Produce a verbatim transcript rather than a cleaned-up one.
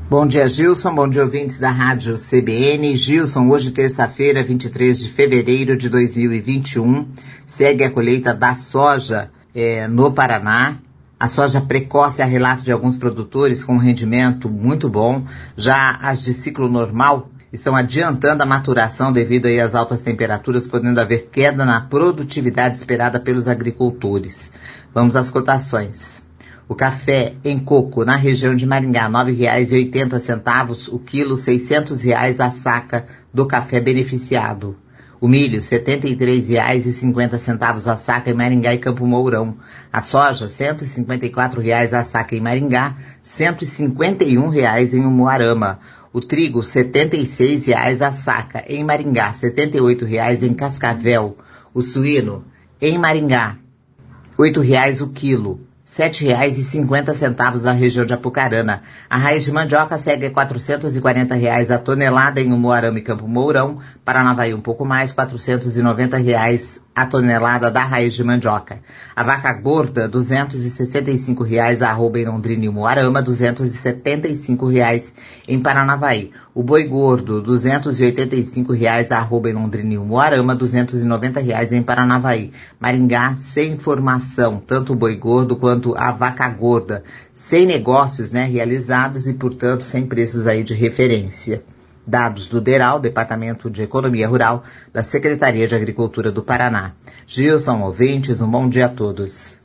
Bom dia, Gilson. Bom dia, ouvintes da Rádio C B N. Gilson, hoje terça-feira, vinte e três de fevereiro de dois mil e vinte e um, segue a colheita da soja é, no Paraná. A soja precoce é relato de alguns produtores com rendimento muito bom. Já as de ciclo normal estão adiantando a maturação devido aí às altas temperaturas, podendo haver queda na produtividade esperada pelos agricultores. Vamos às cotações. O café em coco na região de Maringá, nove reais e oitenta centavos o quilo, seiscentos reais a saca do café beneficiado. O milho, setenta e três reais e cinquenta centavos a saca em Maringá e Campo Mourão. A soja, cento e cinquenta e quatro reais a saca em Maringá, cento e cinquenta e um reais em Umuarama. O trigo, setenta e seis reais a saca em Maringá, setenta e oito reais em Cascavel. O suíno, em Maringá, oito reais o quilo. sete reais e cinquenta centavos na região de Apucarana. A raiz de mandioca segue a quatrocentos e quarenta reais a tonelada em Umuarama e Campo Mourão. Paranavaí um pouco mais, quatrocentos e noventa reais a tonelada da raiz de mandioca. A vaca gorda, duzentos e sessenta e cinco reais a arroba em Londrina e Umuarama, duzentos e setenta e cinco reais em Paranavaí. O boi gordo, duzentos e oitenta e cinco reais a arroba em Londrina e Umuarama, duzentos e noventa reais em Paranavaí. Maringá, sem informação, tanto o boi gordo quanto a vaca gorda, sem negócios, né, realizados e, portanto, sem preços aí de referência. Dados do DERAL, Departamento de Economia Rural, da Secretaria de Agricultura do Paraná. Gilson, ouvintes, um bom dia a todos.